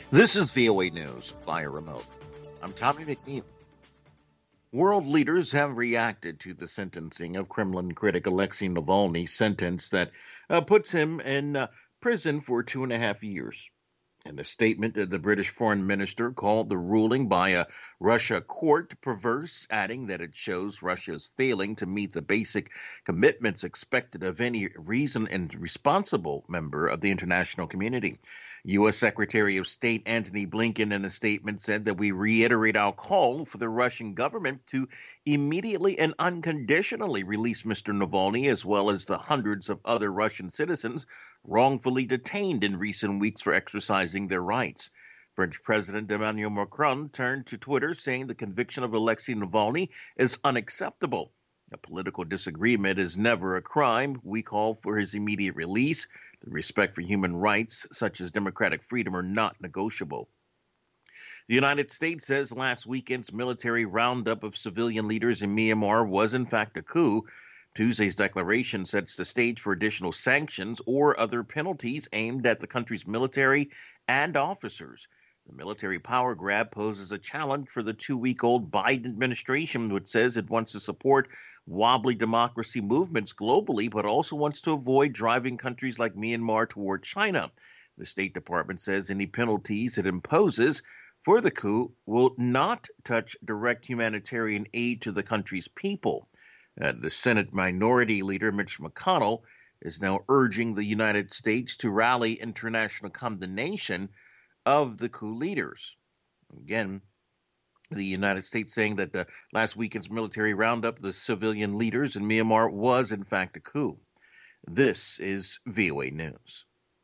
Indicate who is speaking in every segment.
Speaker 1: This is VOA News via remote. I'm Tommy McNeil. World leaders have reacted to the sentencing of Kremlin critic Alexei Navalny's sentence that puts him in prison for 2.5 years. In a statement, the British foreign minister called the ruling by a Russia court perverse, adding that it shows Russia is failing to meet the basic commitments expected of any reasoned and responsible member of the international community. U.S. Secretary of State Antony Blinken in a statement said that we reiterate our call for the Russian government to immediately and unconditionally release Mr. Navalny, as well as the hundreds of other Russian citizens wrongfully detained in recent weeks for exercising their rights. French President Emmanuel Macron turned to Twitter saying the conviction of Alexei Navalny is unacceptable. A political disagreement is never a crime. We call for his immediate release. The respect for human rights, such as democratic freedom, are not negotiable. The United States says last weekend's military roundup of civilian leaders in Myanmar was in fact a coup. Tuesday's declaration sets the stage for additional sanctions or other penalties aimed at the country's military and officers. The military power grab poses a challenge for the 2-week-old Biden administration, which says it wants to support wobbly democracy movements globally, but also wants to avoid driving countries like Myanmar toward China. The State Department says any penalties it imposes for the coup will not touch direct humanitarian aid to the country's people. The Senate Minority Leader Mitch McConnell is now urging the United States to rally international condemnation of the coup leaders. Again, the United States saying that the last weekend's military roundup of the civilian leaders in Myanmar was in fact a coup. This is VOA News.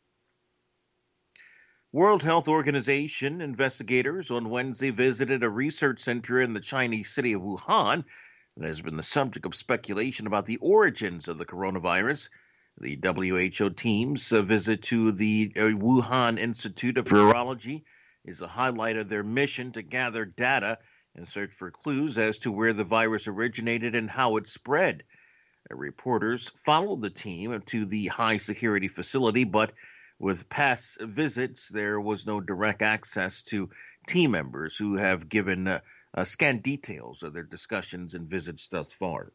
Speaker 1: World Health Organization investigators on Wednesday visited a research center in the Chinese city of Wuhan that has been the subject of speculation about the origins of the coronavirus. The WHO team's visit to the Wuhan Institute of Virology is a highlight of their mission to gather data and search for clues as to where the virus originated and how it spread. Reporters followed the team to the high-security facility, but with past visits, there was no direct access to team members who have given scant details of their discussions and visits thus far.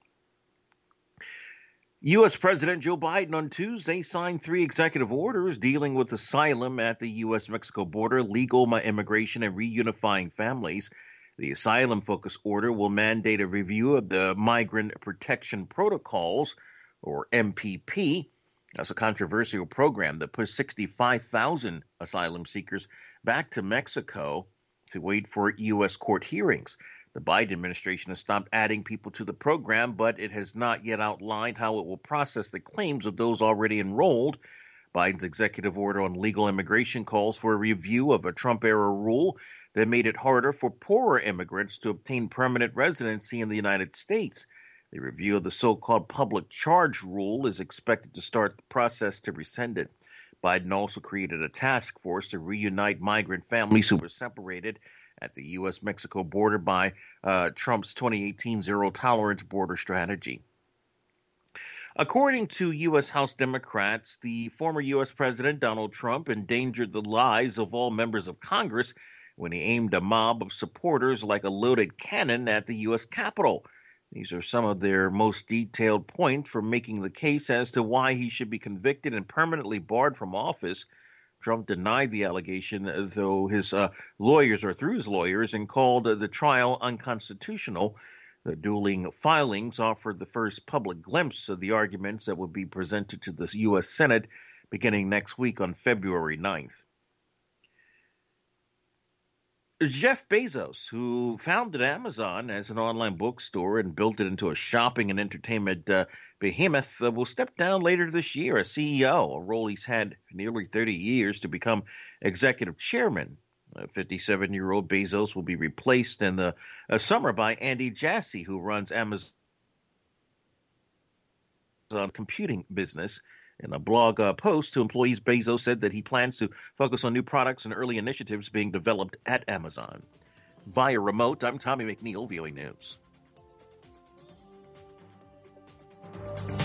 Speaker 1: U.S. President Joe Biden on Tuesday signed 3 executive orders dealing with asylum at the U.S.-Mexico border, legal immigration, and reunifying families. The asylum-focused order will mandate a review of the Migrant Protection Protocols, or MPP. That's a controversial program that puts 65,000 asylum seekers back to Mexico to wait for U.S. court hearings. The Biden administration has stopped adding people to the program, but it has not yet outlined how it will process the claims of those already enrolled. Biden's executive order on legal immigration calls for a review of a Trump-era rule that made it harder for poorer immigrants to obtain permanent residency in the United States. The review of the so-called public charge rule is expected to start the process to rescind it. Biden also created a task force to reunite migrant families who were separated at the U.S.-Mexico border by Trump's 2018 zero-tolerance border strategy. According to U.S. House Democrats, the former U.S. President Donald Trump endangered the lives of all members of Congress when he aimed a mob of supporters like a loaded cannon at the U.S. Capitol. These are some of their most detailed points for making the case as to why he should be convicted and permanently barred from office. Trump denied the allegation, though his lawyers, and called the trial unconstitutional. The dueling filings offered the first public glimpse of the arguments that would be presented to the U.S. Senate beginning next week on February 9th. Jeff Bezos, who founded Amazon as an online bookstore and built it into a shopping and entertainment behemoth, will step down later this year as CEO, a role he's had for nearly 30 years, to become executive chairman. 57-year-old Bezos will be replaced in the summer by Andy Jassy, who runs Amazon's computing business. In a blog post to employees, Bezos said that he plans to focus on new products and early initiatives being developed at Amazon. Via remote, I'm Tommy McNeil, VOA News.